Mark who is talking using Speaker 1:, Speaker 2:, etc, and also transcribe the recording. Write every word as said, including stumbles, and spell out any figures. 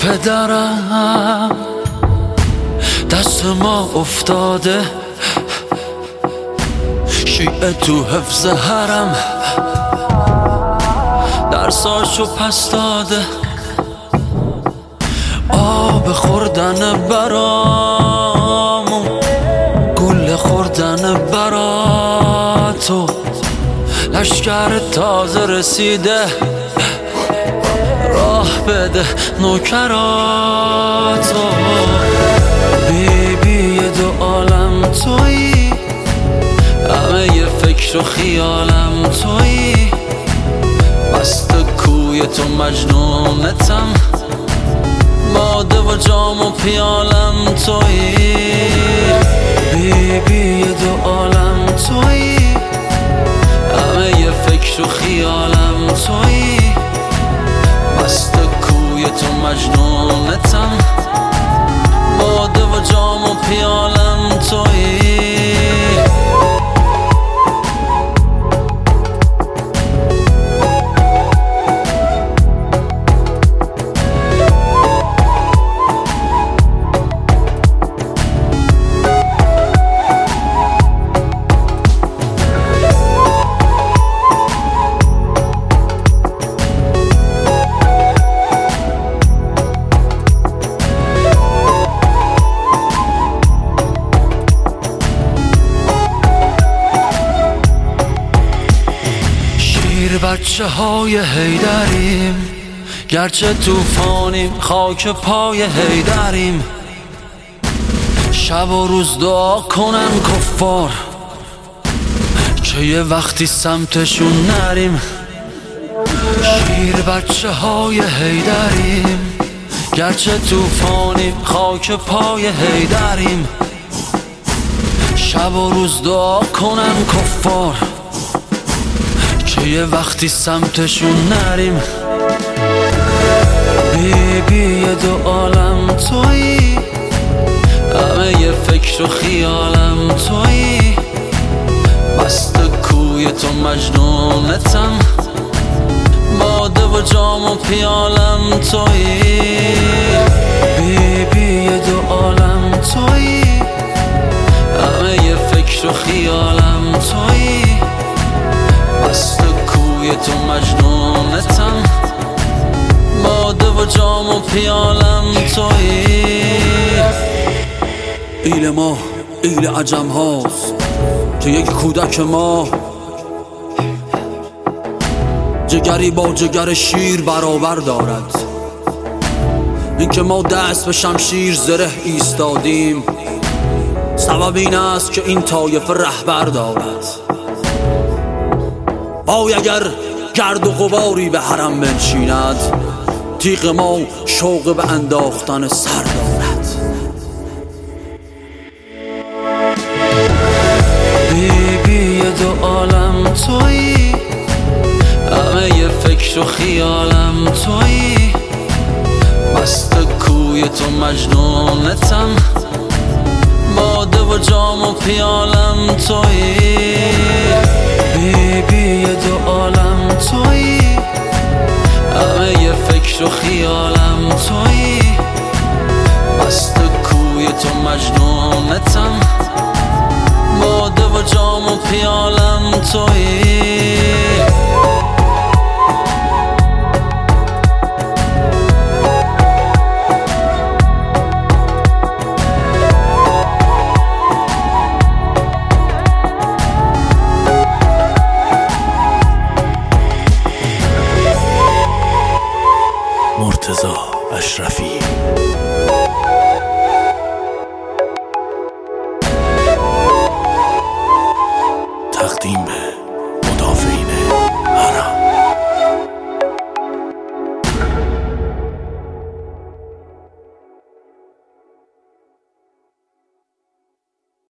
Speaker 1: پدرم دست ما افتاده، شیعه تو حفظ حرم درساشو پس داده، آب خوردن برامون، گل خوردن براتو، لشکر تازه رسیده، راه بده نوکراتو. بی بی دو عالم تویی، همه ی فکر و خیالم تویی، مست کوی تو مجنونتم، باده و جام و پیالم تویی. بی بی دو عالم تویی، همه ی فکر و خیالم تویی، مست کوی تو مجنونتم، باده و جام و پیالم تویی. بچه های حیدریم، گرچه توفانیم خاک پای حیدریم، شب و روز دعا کنن کفار که یه وقتی سمتشون نریم. شیر بچه های حیدریم، گرچه توفانیم خاک پای حیدریم، شب و روز دعا کنن کفار که یه وقتی سمتشون نریم. بی بی دو عالم تویی، همه ی فکر و خیالم تویی، مست کوی تو مجنونتم، باده و جام و پیالم تویی. بی بی دو عالم تویی، همه ی فکر و خیالم تویی، مست کوی تو مجنونتم، باده و جام و پیالم تویی. ایل ما ایل عجم هاست که یک کودک ما، جگری با جگر شیر برابر دارد. این که ما دست به شمشیر زره ایستادیم، سبب این است که این طایفه رهبر دارد. وای اگر گرد و غباری به حرم بنشیند، تیغ ما شوق به انداختن سر دارد. بی بی دو عالم تویی، همه ی فکر و خیالم تویی، مست کوی تو مجنونتم، باده و جام و پیالم تویی. بی بی دو عالم تویی، همه ی فکر و خیالم تویی، مست کوی تو مجنونتم، باده و جام و پیالم تویی. مرتضی اشرفی. تقدیم به مدافعین حرم.